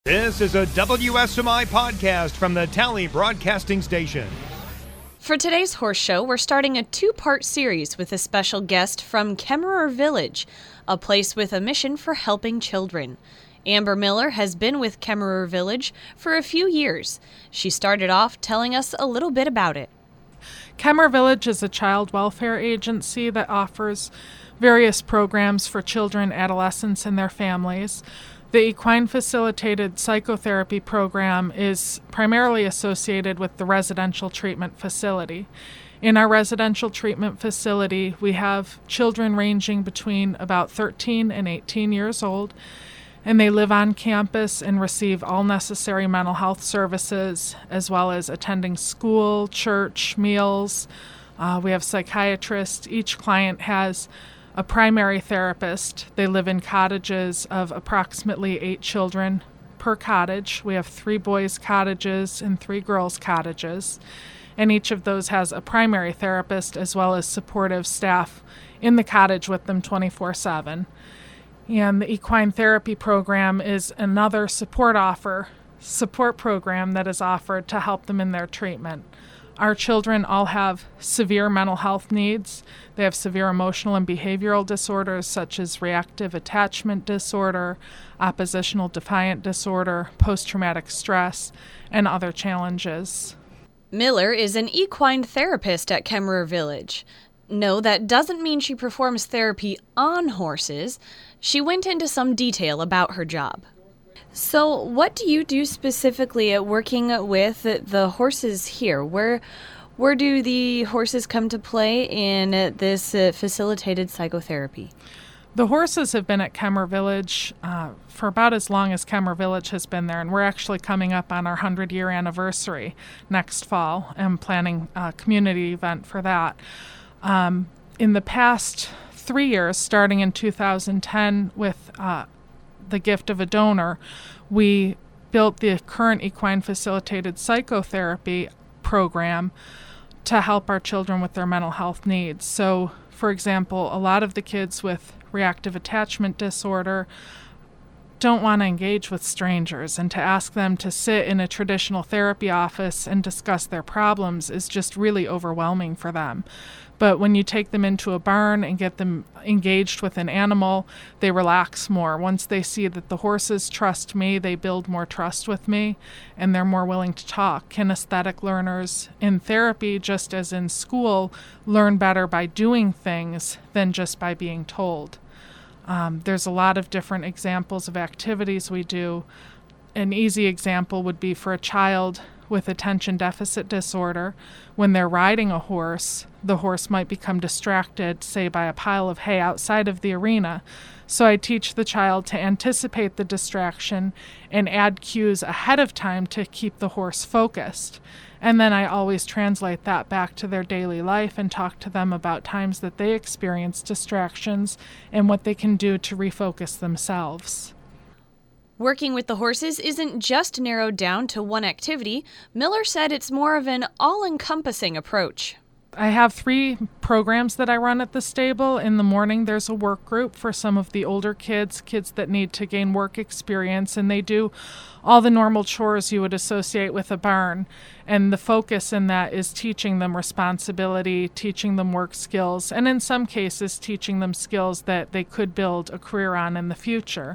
This is a WSMI podcast from the Tally Broadcasting Station. For today's horse show, we're starting a two-part series with a special guest from Kemmerer Village, a place with a mission for helping children. Amber Miller has been with Kemmerer Village for a few years. She started off telling us a little bit about it. Kemmerer Village is a child welfare agency that offers various programs for children, adolescents, and their families. The equine facilitated psychotherapy program is primarily associated with the residential treatment facility. In our residential treatment facility, we have children ranging between about 13 and 18 years old, and they live on campus and receive all necessary mental health services, as well as attending school, church, meals. We have psychiatrists. Each client has a primary therapist. They live in cottages of approximately 8 children per cottage. We have 3 boys' cottages and 3 girls' cottages, and each of those has a primary therapist as well as supportive staff in the cottage with them 24/7. And the equine therapy program is another support program that is offered to help them in their treatment. Our children all have severe mental health needs. They have severe emotional and behavioral disorders such as reactive attachment disorder, oppositional defiant disorder, post-traumatic stress, and other challenges. Miller is an equine therapist at Kemmerer Village. No, that doesn't mean she performs therapy on horses. She went into some detail about her job. So what do you do specifically at working with the horses here? Where do the horses come to play in this facilitated psychotherapy? The horses have been at Kemmerer Village for about as long as Kemmerer Village has been there, and we're actually coming up on our 100-year anniversary next fall and planning a community event for that. In the past 3 years, starting in 2010 with the gift of a donor, we built the current equine facilitated psychotherapy program to help our children with their mental health needs. So, for example, a lot of the kids with reactive attachment disorder don't want to engage with strangers, and to ask them to sit in a traditional therapy office and discuss their problems is just really overwhelming for them. But when you take them into a barn and get them engaged with an animal, they relax more. Once they see that the horses trust me, they build more trust with me, and they're more willing to talk. Kinesthetic learners in therapy, just as in school, learn better by doing things than just by being told. There's a lot of different examples of activities we do. An easy example would be for a child with attention deficit disorder. When they're riding a horse, the horse might become distracted, say, by a pile of hay outside of the arena. So I teach the child to anticipate the distraction and add cues ahead of time to keep the horse focused. And then I always translate that back to their daily life and talk to them about times that they experience distractions and what they can do to refocus themselves. Working with the horses isn't just narrowed down to one activity. Miller said it's more of an all-encompassing approach. I have 3 programs that I run at the stable. In the morning, there's a work group for some of the older kids that need to gain work experience, and they do all the normal chores you would associate with a barn. And the focus in that is teaching them responsibility, teaching them work skills, and in some cases, teaching them skills that they could build a career on in the future.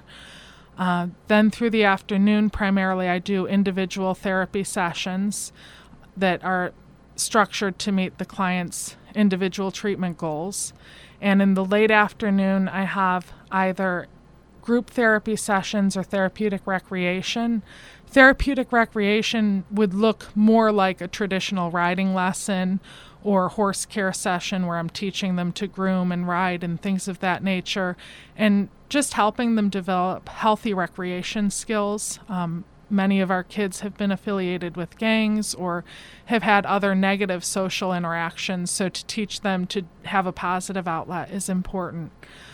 Then through the afternoon, primarily I do individual therapy sessions that are structured to meet the client's individual treatment goals. And in the late afternoon, I have either group therapy sessions or therapeutic recreation. Therapeutic recreation would look more like a traditional riding lesson or horse care session where I'm teaching them to groom and ride and things of that nature, and just helping them develop healthy recreation skills. Many of our kids have been affiliated with gangs or have had other negative social interactions, so to teach them to have a positive outlet is important.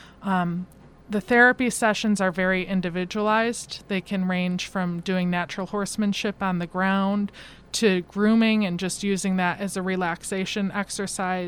The therapy sessions are very individualized. They can range from doing natural horsemanship on the ground to grooming and just using that as a relaxation exercise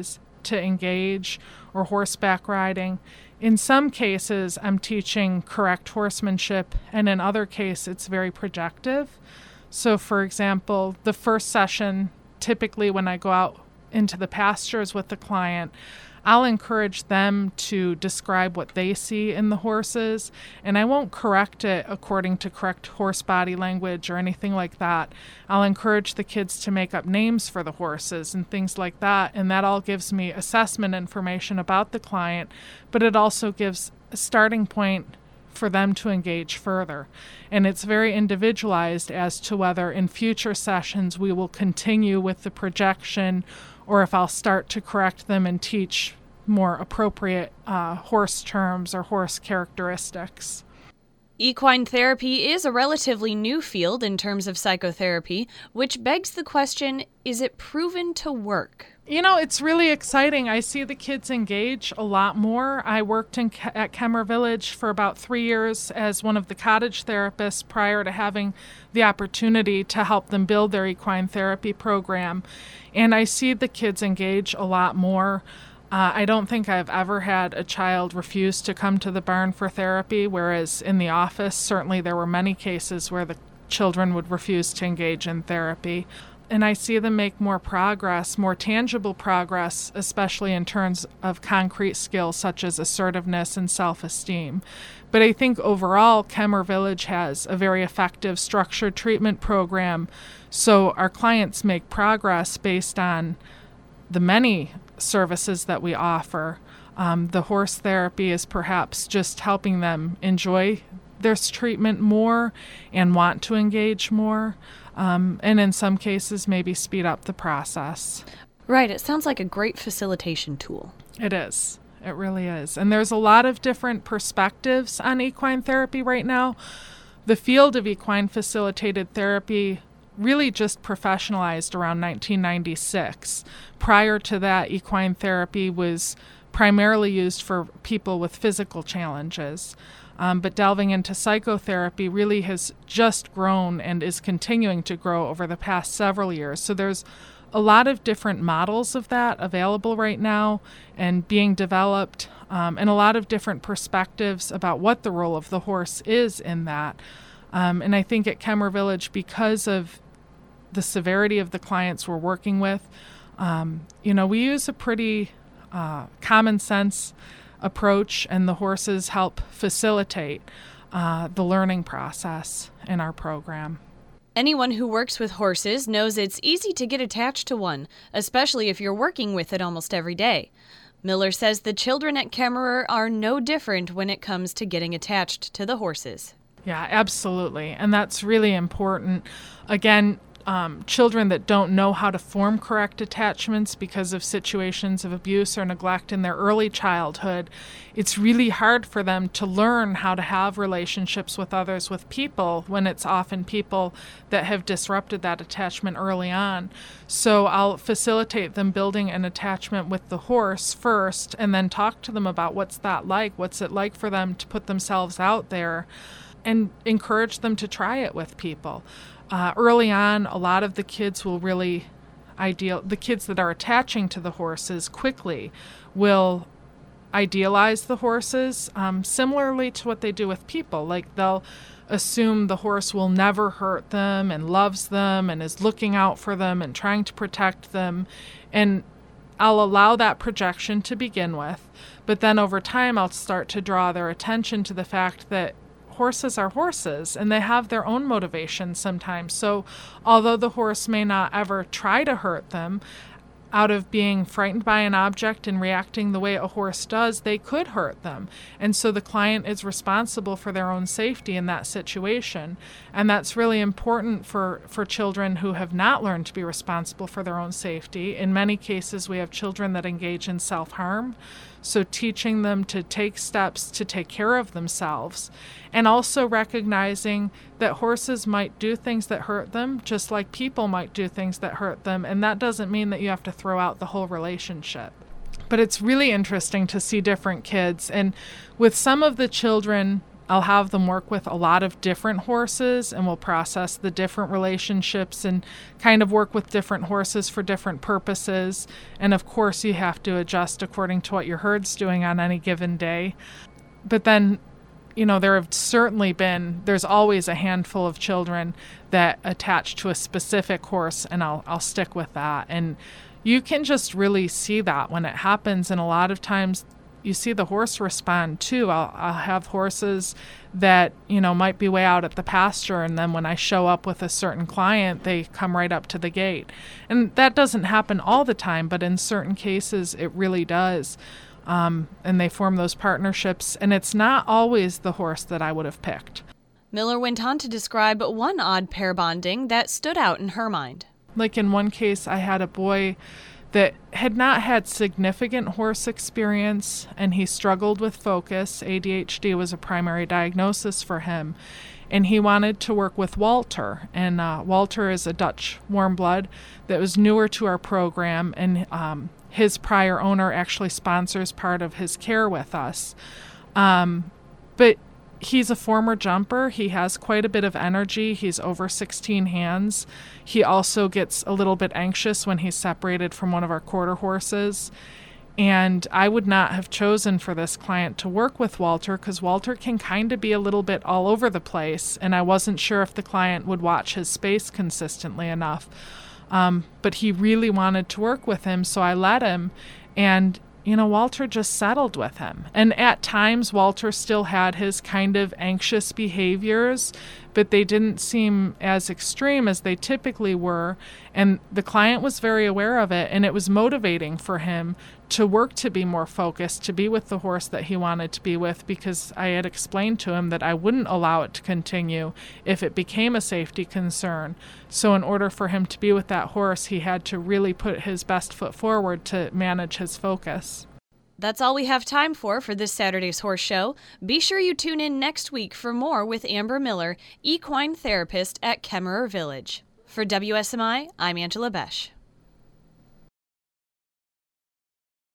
to engage or horseback riding. In some cases, I'm teaching correct horsemanship, and in other cases, it's very projective. So, for example, the first session, typically when I go out into the pastures with the client, I'll encourage them to describe what they see in the horses, and I won't correct it according to correct horse body language or anything like that. I'll encourage the kids to make up names for the horses and things like that, and that all gives me assessment information about the client, but it also gives a starting point for them to engage further. And it's very individualized as to whether in future sessions we will continue with the projection or if I'll start to correct them and teach more appropriate horse terms or horse characteristics. Equine therapy is a relatively new field in terms of psychotherapy, which begs the question, is it proven to work? It's really exciting. I see the kids engage a lot more. I worked at Kemmer Village for about 3 years as one of the cottage therapists prior to having the opportunity to help them build their equine therapy program. And I see the kids engage a lot more. I don't think I've ever had a child refuse to come to the barn for therapy, whereas in the office, certainly there were many cases where the children would refuse to engage in therapy. And I see them make more progress, more tangible progress, especially in terms of concrete skills such as assertiveness and self-esteem. But I think overall, Kemmer Village has a very effective structured treatment program. So our clients make progress based on the many services that we offer. The horse therapy is perhaps just helping them enjoy their treatment more and want to engage more. And in some cases, maybe speed up the process. Right, it sounds like a great facilitation tool. It is. It really is. And there's a lot of different perspectives on equine therapy right now. The field of equine facilitated therapy really just professionalized around 1996. Prior to that, equine therapy was primarily used for people with physical challenges. But delving into psychotherapy really has just grown and is continuing to grow over the past several years. So there's a lot of different models of that available right now and being developed, and a lot of different perspectives about what the role of the horse is in that. And I think at Kemmer Village, because of the severity of the clients we're working with, we use a pretty common sense approach, and the horses help facilitate the learning process in our program. Anyone who works with horses knows it's easy to get attached to one, especially if you're working with it almost every day. Miller says the children at Kemmerer are no different when it comes to getting attached to the horses. Yeah, absolutely. And that's really important. Again, children that don't know how to form correct attachments because of situations of abuse or neglect in their early childhood, it's really hard for them to learn how to have relationships with others, with people, when it's often people that have disrupted that attachment early on. So I'll facilitate them building an attachment with the horse first, and then talk to them about what's it like for them to put themselves out there, and encourage them to try it with people. Early on, a lot of the kids will the kids that are attaching to the horses quickly will idealize the horses, similarly to what they do with people. Like they'll assume the horse will never hurt them and loves them and is looking out for them and trying to protect them. And I'll allow that projection to begin with, but then over time I'll start to draw their attention to the fact that horses are horses and they have their own motivations sometimes. So although the horse may not ever try to hurt them, out of being frightened by an object and reacting the way a horse does, they could hurt them. And so the client is responsible for their own safety in that situation. And that's really important for children who have not learned to be responsible for their own safety. In many cases, we have children that engage in self-harm. So teaching them to take steps to take care of themselves, and also recognizing that horses might do things that hurt them, just like people might do things that hurt them. And that doesn't mean that you have to throw out the whole relationship. But it's really interesting to see different kids. And with some of the children, I'll have them work with a lot of different horses, and we'll process the different relationships and kind of work with different horses for different purposes. And of course, you have to adjust according to what your herd's doing on any given day. But then, there's always a handful of children that attach to a specific horse, and I'll stick with that. And you can just really see that when it happens. And a lot of times you see the horse respond too. I'll have horses that, might be way out at the pasture, and then when I show up with a certain client, they come right up to the gate. And that doesn't happen all the time, but in certain cases it really does. And they form those partnerships, and it's not always the horse that I would have picked. Miller went on to describe one odd pair bonding that stood out in her mind. Like in one case, I had a boy that had not had significant horse experience, and he struggled with focus. ADHD was a primary diagnosis for him, and he wanted to work with Walter. And Walter is a Dutch warm blood that was newer to our program, and his prior owner actually sponsors part of his care with us. But he's a former jumper. He has quite a bit of energy. He's over 16 hands. He also gets a little bit anxious when he's separated from one of our quarter horses. And I would not have chosen for this client to work with Walter because Walter can kind of be a little bit all over the place, and I wasn't sure if the client would watch his space consistently enough. But he really wanted to work with him, so I let him. And Walter just settled with him. And at times, Walter still had his kind of anxious behaviors, but they didn't seem as extreme as they typically were. And the client was very aware of it, and it was motivating for him to work to be more focused, to be with the horse that he wanted to be with, because I had explained to him that I wouldn't allow it to continue if it became a safety concern. So in order for him to be with that horse, he had to really put his best foot forward to manage his focus. That's all we have time for this Saturday's Horse Show. Be sure you tune in next week for more with Amber Miller, equine therapist at Kemmerer Village. For WSMI, I'm Angela Besch.